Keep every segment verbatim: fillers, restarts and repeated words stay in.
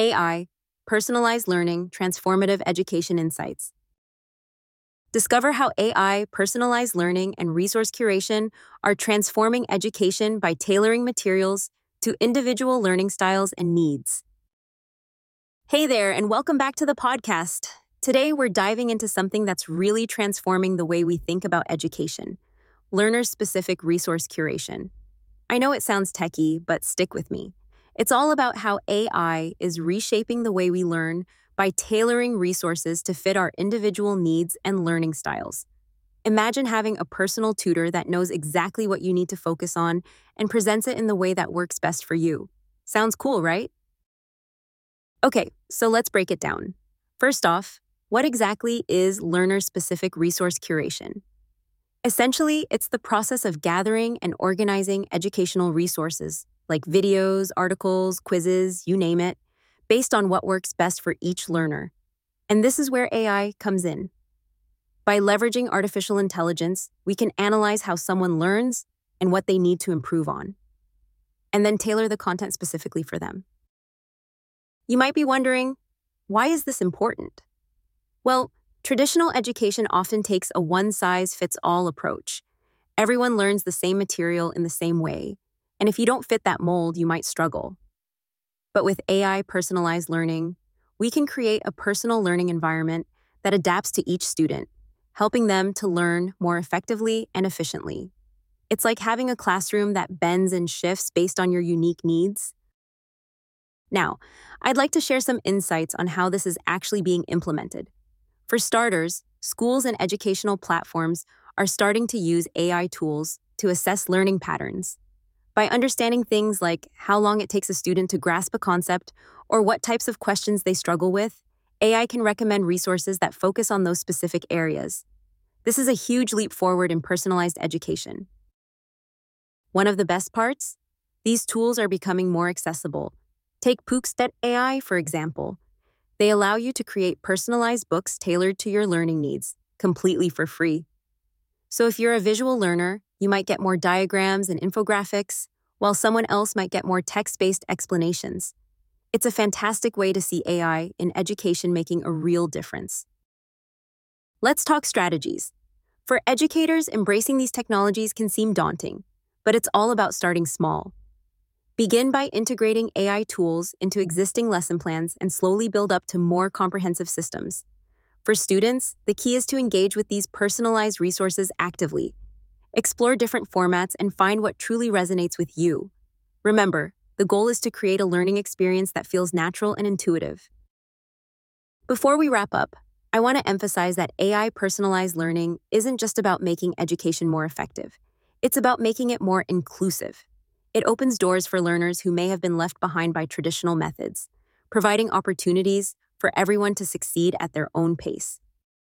A I, Personalized Learning, Transformative Education Insights. Discover how A I, personalized learning, and resource curation are transforming education by tailoring materials to individual learning styles and needs. Hey there, and welcome back to the podcast. Today, we're diving into something that's really transforming the way we think about education: learner-specific resource curation. I know it sounds techy, but stick with me. It's all about how A I is reshaping the way we learn by tailoring resources to fit our individual needs and learning styles. Imagine having a personal tutor that knows exactly what you need to focus on and presents it in the way that works best for you. Sounds cool, right? Okay, so let's break it down. First off, what exactly is learner-specific resource curation? Essentially, it's the process of gathering and organizing educational resources, like videos, articles, quizzes, you name it, based on what works best for each learner. And this is where A I comes in. By leveraging artificial intelligence, we can analyze how someone learns and what they need to improve on, and then tailor the content specifically for them. You might be wondering, why is this important? Well, traditional education often takes a one-size-fits-all approach. Everyone learns the same material in the same way, and if you don't fit that mold, you might struggle. But with A I personalized learning, we can create a personal learning environment that adapts to each student, helping them to learn more effectively and efficiently. It's like having a classroom that bends and shifts based on your unique needs. Now, I'd like to share some insights on how this is actually being implemented. For starters, schools and educational platforms are starting to use A I tools to assess learning patterns. By understanding things like how long it takes a student to grasp a concept or what types of questions they struggle with, A I can recommend resources that focus on those specific areas. This is a huge leap forward in personalized education. One of the best parts? These tools are becoming more accessible. Take Pooks dot A I, for example. They allow you to create personalized books tailored to your learning needs, completely for free. So if you're a visual learner, you might get more diagrams and infographics, while someone else might get more text-based explanations. It's a fantastic way to see A I in education making a real difference. Let's talk strategies. For educators, embracing these technologies can seem daunting, but it's all about starting small. Begin by integrating A I tools into existing lesson plans and slowly build up to more comprehensive systems. For students, the key is to engage with these personalized resources actively. Explore different formats and find what truly resonates with you. Remember, the goal is to create a learning experience that feels natural and intuitive. Before we wrap up, I want to emphasize that A I personalized learning isn't just about making education more effective. It's about making it more inclusive. It opens doors for learners who may have been left behind by traditional methods, providing opportunities for everyone to succeed at their own pace.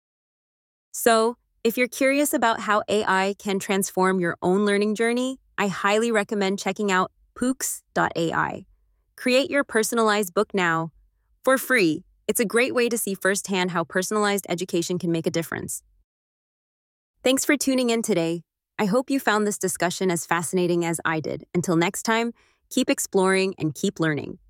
So, if you're curious about how A I can transform your own learning journey, I highly recommend checking out Pooks dot A I. Create your personalized book now. For free, it's a great way to see firsthand how personalized education can make a difference. Thanks for tuning in today. I hope you found this discussion as fascinating as I did. Until next time, keep exploring and keep learning.